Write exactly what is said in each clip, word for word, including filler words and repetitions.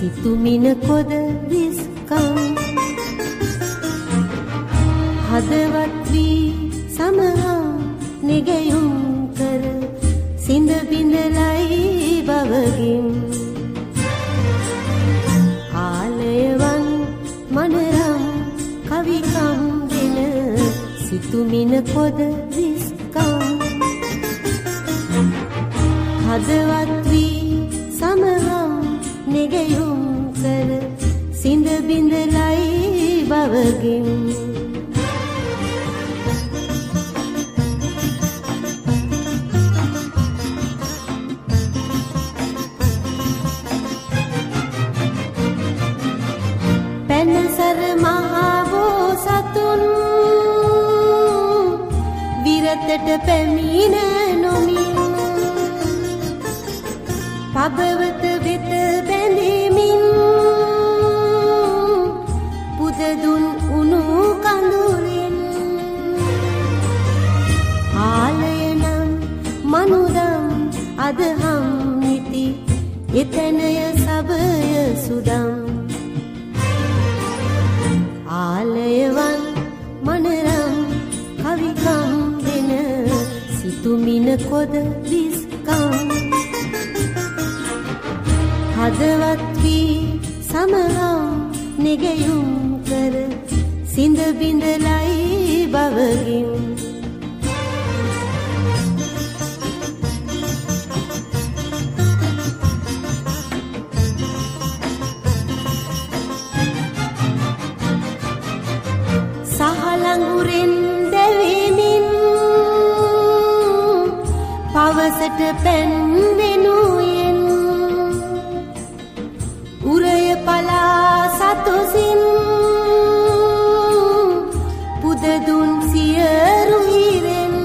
සිතුමින කොද විස්කම් හදවත් වී සමහා නෙගයුම් කර සිඳ බිඳලයි බවගින් ආලයවන් මනරම් කවිකම් දෙන සිතුමින කොද විස්කම් හදවත් වී සමහා නෙගයුම් කර සිඳ බිඳලයි බවගින් පැනසර මහා බෝසතුන් විරතට පැමිණ නොමින් පබවත වෙත බැඳෙමින් පුදදුන් උණු කඳුලෙන් ආලයනම් මනුදම් අදහම් නිති එතනය සබය සුදම් ආලයවන් මනරම් කවිකම් දෙන සිතුමින කොද විස්කම් හදවත් වී සමහා නෙගයුම් කර සිඳ බිඳලයි බවගින් සහලඟුරෙන් දැවෙමින් පවසට පැන් වෙනුයෙන් උරය පලා සතොසින් පුදදුන් සියරු හිරෙන්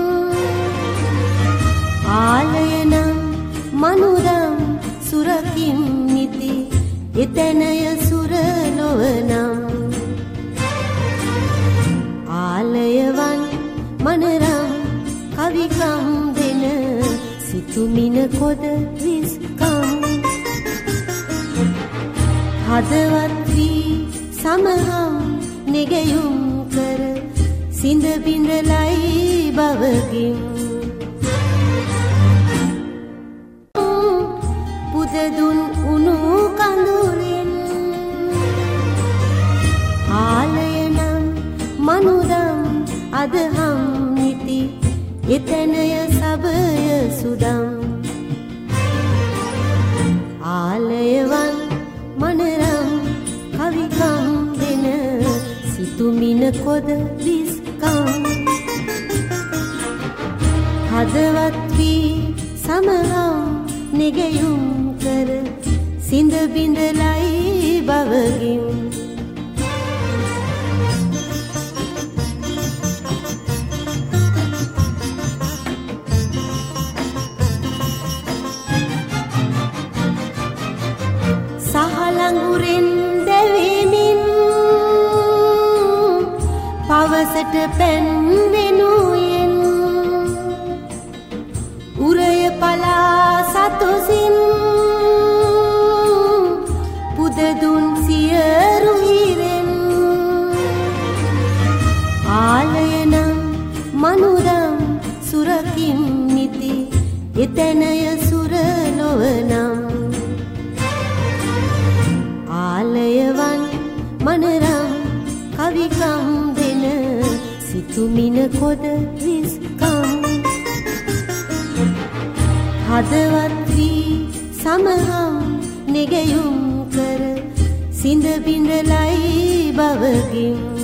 ආලයනම් මනුදම් සුරකින් නිති එතැනය සුරලොවනම් ආලයවන් මනරම් කවිකම් දෙන සිතුමින කොද විස්කම් හදවත් වී සමහා නෙගයුම් කර සිඳ බිඳලයි බවගින් පුදදුන් උණු කඳුලෙන් ආලයනම් මනුදම් අදහම් නිති එතනය සබය සුදම් ආලයවන් මනරම් කවිකම් දෙන සිතුමින කොද විස්කම් හදවත් වී සමහා නෙගයුම් කර සිඳ බිඳලයි බවගින් සහලඟුරෙන් දැවෙමින් පවසට පැන් වෙනුයෙන් උරය පලා සතොසින් පුදදුන් සියරු හිරෙන් ආලයනම් මනුදම් සුරකින් නිති එතැනය සුරලොවනම් ආලයවන් මනරම් කවිකම් දෙන සිතුමින කොද විස්කම් හදවත් වී සමහා නෙගයුම් කර සිඳ බිඳලයි බවගින්